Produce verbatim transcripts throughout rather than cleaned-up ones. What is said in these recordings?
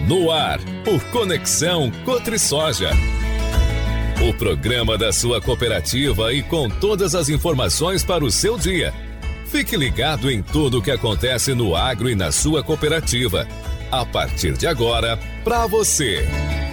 No ar, o Conexão Cotrisoja. O programa da sua cooperativa e com todas as informações para o seu dia. Fique ligado em tudo o que acontece no agro e na sua cooperativa. A partir de agora, para você.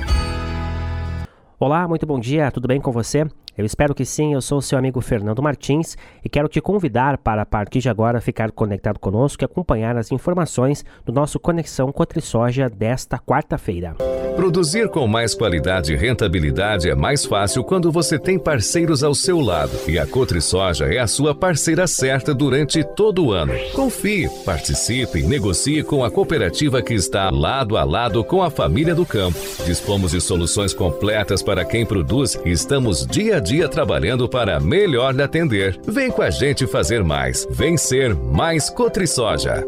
Olá, muito bom dia, tudo bem com você? Eu espero que sim, eu sou o seu amigo Fernando Martins e quero te convidar para, a partir de agora, ficar conectado conosco e acompanhar as informações do nosso Conexão Cotrisoja desta quarta-feira. Produzir com mais qualidade e rentabilidade é mais fácil quando você tem parceiros ao seu lado. E a Cotrisoja é a sua parceira certa durante todo o ano. Confie, participe e negocie com a cooperativa que está lado a lado com a família do campo. Dispomos de soluções completas para quem produz e estamos dia a dia trabalhando para melhor lhe atender. Vem com a gente fazer mais. Vem ser mais Cotrisoja.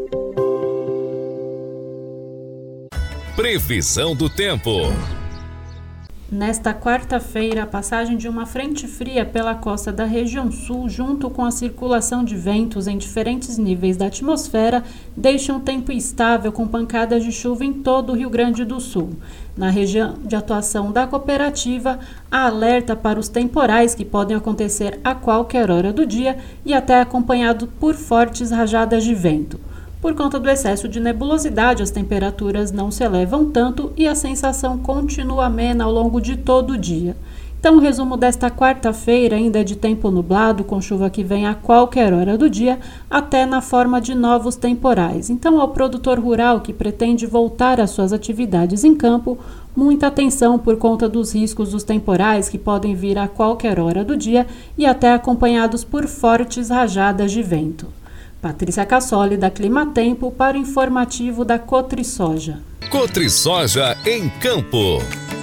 Previsão do tempo. Nesta quarta-feira, a passagem de uma frente fria pela costa da região sul, junto com a circulação de ventos em diferentes níveis da atmosfera, deixa um tempo instável com pancadas de chuva em todo o Rio Grande do Sul. Na região de atuação da cooperativa, há alerta para os temporais que podem acontecer a qualquer hora do dia e até acompanhado por fortes rajadas de vento. Por conta do excesso de nebulosidade, as temperaturas não se elevam tanto e a sensação continua amena ao longo de todo o dia. Então, o resumo desta quarta-feira ainda é de tempo nublado, com chuva que vem a qualquer hora do dia, até na forma de novos temporais. Então, ao produtor rural que pretende voltar às suas atividades em campo, muita atenção por conta dos riscos dos temporais que podem vir a qualquer hora do dia e até acompanhados por fortes rajadas de vento. Patrícia Cassoli, da Climatempo, para o informativo da Cotrisoja. Cotrisoja em Campo.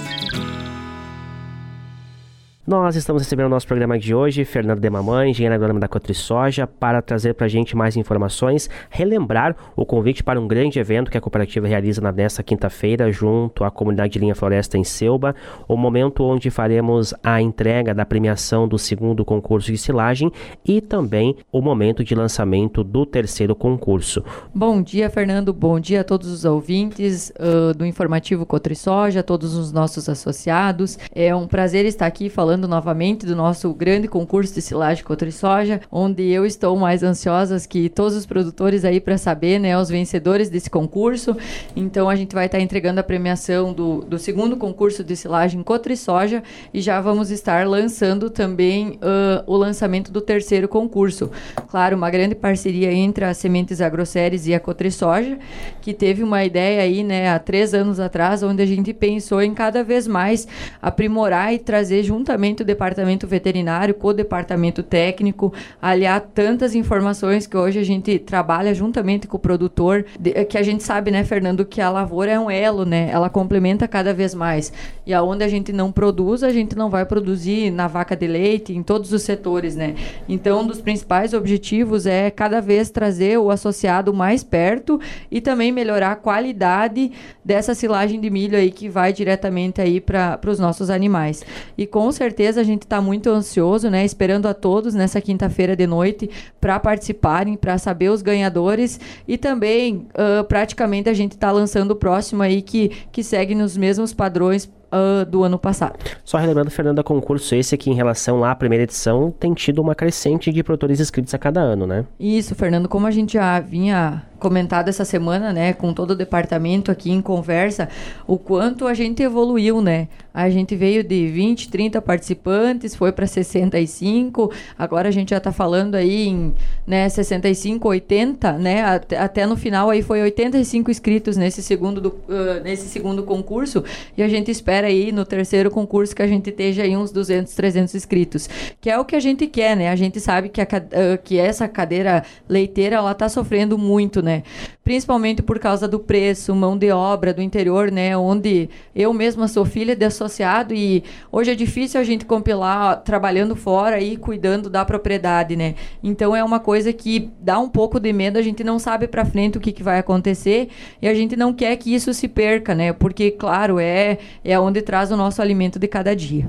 Nós estamos recebendo o nosso programa de hoje, Fernando de Mamãe, engenheiro agrônomo da Cotrisoja, para trazer para a gente mais informações, relembrar o convite para um grande evento que a cooperativa realiza nesta quinta-feira, junto à comunidade de Linha Floresta em Selba, o momento onde faremos a entrega da premiação do segundo concurso de silagem e também o momento de lançamento do terceiro concurso. Bom dia, Fernando, bom dia a todos os ouvintes uh, do informativo Cotrisoja, a todos os nossos associados. É um prazer estar aqui falando Falando novamente do nosso grande concurso de silagem Cotrisoja, onde eu estou mais ansiosa que todos os produtores aí para saber, né, os vencedores desse concurso. Então a gente vai estar entregando a premiação do, do segundo concurso de silagem Cotrisoja e já vamos estar lançando também uh, o lançamento do terceiro concurso. Claro, uma grande parceria entre a Sementes Agroceres e a Cotrisoja, que teve uma ideia aí, né, há três anos atrás, onde a gente pensou em cada vez mais aprimorar e trazer juntamente o departamento veterinário com o departamento técnico, aliar tantas informações que hoje a gente trabalha juntamente com o produtor, de, que a gente sabe, né, Fernando, que a lavoura é um elo, né, ela complementa cada vez mais, e aonde a gente não produz, a gente não vai produzir na vaca de leite, em todos os setores, né, então um dos principais objetivos é cada vez trazer o associado mais perto e também melhorar a qualidade dessa silagem de milho aí que vai diretamente aí para os nossos animais, e com certeza certeza a gente está muito ansioso, né, esperando a todos nessa quinta-feira de noite para participarem, para saber os ganhadores e também uh, praticamente a gente está lançando o próximo aí que, que segue nos mesmos padrões Uh, do ano passado. Só relembrando, Fernanda, concurso esse que em relação lá à primeira edição tem tido uma crescente de produtores inscritos a cada ano, né? Isso, Fernando, como a gente já vinha comentado essa semana, né, com todo o departamento aqui em conversa, o quanto a gente evoluiu, né? A gente veio de vinte, trinta participantes, foi para sessenta e cinco, agora a gente já está falando aí em, né, sessenta e cinco, oitenta, né? Até, até no final aí foi oitenta e cinco inscritos nesse segundo, do, uh, nesse segundo concurso e a gente espera aí no terceiro concurso que a gente esteja aí uns duzentos, trezentos inscritos, que é o que a gente quer, né? A gente sabe que, a, uh, que essa cadeira leiteira, ela tá sofrendo muito, né? Principalmente por causa do preço, mão de obra do interior, né? Onde eu mesma sou filha de associado e hoje é difícil a gente compilar trabalhando fora e cuidando da propriedade, né? Então é uma coisa que dá um pouco de medo, a gente não sabe para frente o que, que vai acontecer e a gente não quer que isso se perca, né? Porque, claro, é, é onde traz o nosso alimento de cada dia.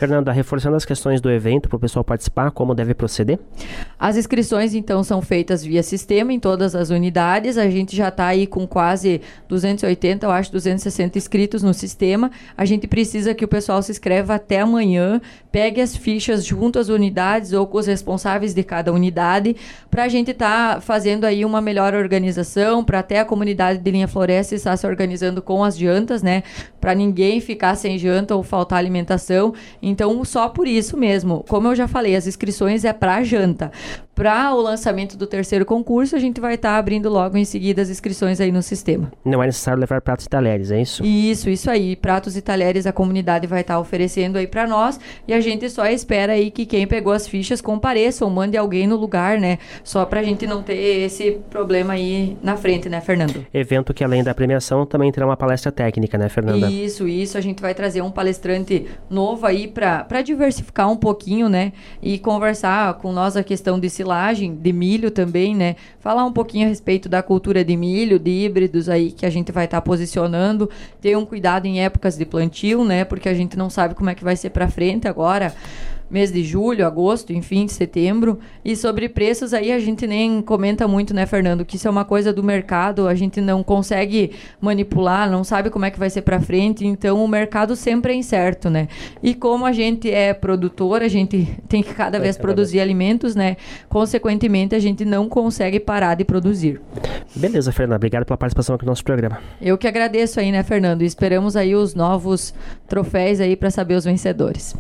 Fernanda, reforçando as questões do evento para o pessoal participar, como deve proceder? As inscrições, então, são feitas via sistema em todas as unidades. A gente já está aí com quase duzentos e oitenta, eu acho, duzentos e sessenta inscritos no sistema. A gente precisa que o pessoal se inscreva até amanhã, pegue as fichas junto às unidades ou com os responsáveis de cada unidade, para a gente estar tá fazendo aí uma melhor organização, para até a comunidade de Linha Floresta estar se organizando com as jantas, né? Para ninguém ficar sem janta ou faltar alimentação. Então, só por isso mesmo. Como eu já falei, as inscrições é para janta. Para o lançamento do terceiro concurso, a gente vai estar tá abrindo logo em seguida as inscrições aí no sistema. Não é necessário levar pratos e talheres, é isso? Isso, isso aí. Pratos e talheres a comunidade vai estar tá oferecendo aí para nós, e a gente só espera aí que quem pegou as fichas compareça ou mande alguém no lugar, né? Só para a gente não ter esse problema aí na frente, né, Fernando? Evento que, além da premiação, também terá uma palestra técnica, né, Fernanda? Isso, isso. A gente vai trazer um palestrante novo aí para diversificar um pouquinho, né? E conversar com nós a questão de silagem, de milho também, né? Falar um pouquinho a respeito da cultura de milho, de híbridos aí que a gente vai estar tá posicionando. Ter um cuidado em épocas de plantio, né? Porque a gente não sabe como é que vai ser para frente agora. Mês de julho, agosto, enfim, de setembro. E sobre preços aí a gente nem comenta muito, né, Fernando? Que isso é uma coisa do mercado, a gente não consegue manipular, não sabe como é que vai ser para frente, então o mercado sempre é incerto, né? E como a gente é produtor, a gente tem que cada vez produzir alimentos, né? Consequentemente, a gente não consegue parar de produzir. Beleza, Fernanda. Obrigado pela participação aqui no nosso programa. Eu que agradeço aí, né, Fernando? E esperamos aí os novos troféus aí para saber os vencedores.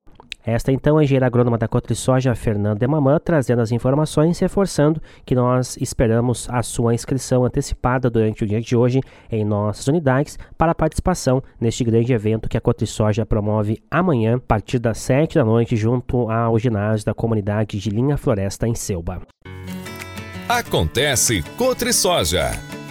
Esta então é a engenheira agrônoma da Cotrisoja, Fernanda Demamã, trazendo as informações, reforçando que nós esperamos a sua inscrição antecipada durante o dia de hoje em nossas unidades para a participação neste grande evento que a Cotrisoja promove amanhã, a partir das sete da noite, junto ao ginásio da comunidade de Linha Floresta, em Selba. Acontece Cotrisoja.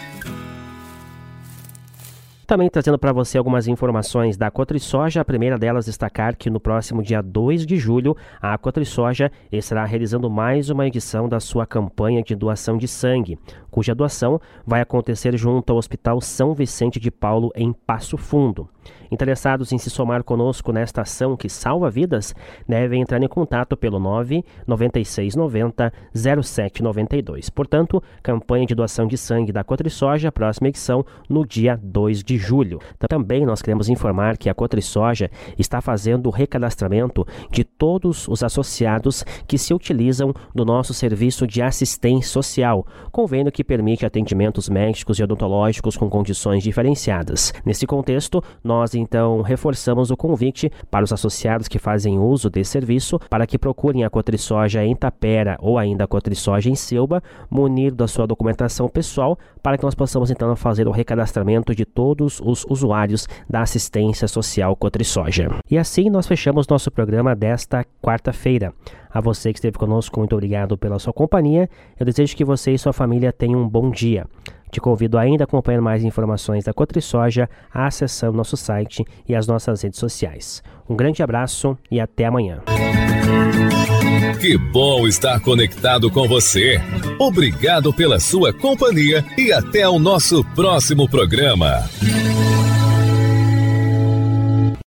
Também trazendo para você algumas informações da Cotrisoja. A primeira delas destacar que no próximo dia dois de julho, a Cotrisoja estará realizando mais uma edição da sua campanha de doação de sangue, cuja doação vai acontecer junto ao Hospital São Vicente de Paulo, em Passo Fundo. Interessados em se somar conosco nesta ação que salva vidas, devem entrar em contato pelo nove nove seis nove zero zero sete nove dois. Portanto, campanha de doação de sangue da Cotrisoja, próxima edição no dia dois de julho. Também nós queremos informar que a Cotrisoja está fazendo o recadastramento de todos os associados que se utilizam do nosso serviço de assistência social, convênio que permite atendimentos médicos e odontológicos com condições diferenciadas. Nesse contexto, nós então reforçamos o convite para os associados que fazem uso desse serviço para que procurem a Cotrisoja em Tapera ou ainda a Cotrisoja em Selba, munir da sua documentação pessoal, para que nós possamos então fazer o recadastramento de todos os usuários da assistência social Cotrisoja. E assim nós fechamos nosso programa desta quarta-feira. A você que esteve conosco, muito obrigado pela sua companhia. Eu desejo que você e sua família tenham um bom dia. Te convido ainda a acompanhar mais informações da Cotrisoja, acessando nosso site e as nossas redes sociais. Um grande abraço e até amanhã. Que bom estar conectado com você. Obrigado pela sua companhia e até o nosso próximo programa.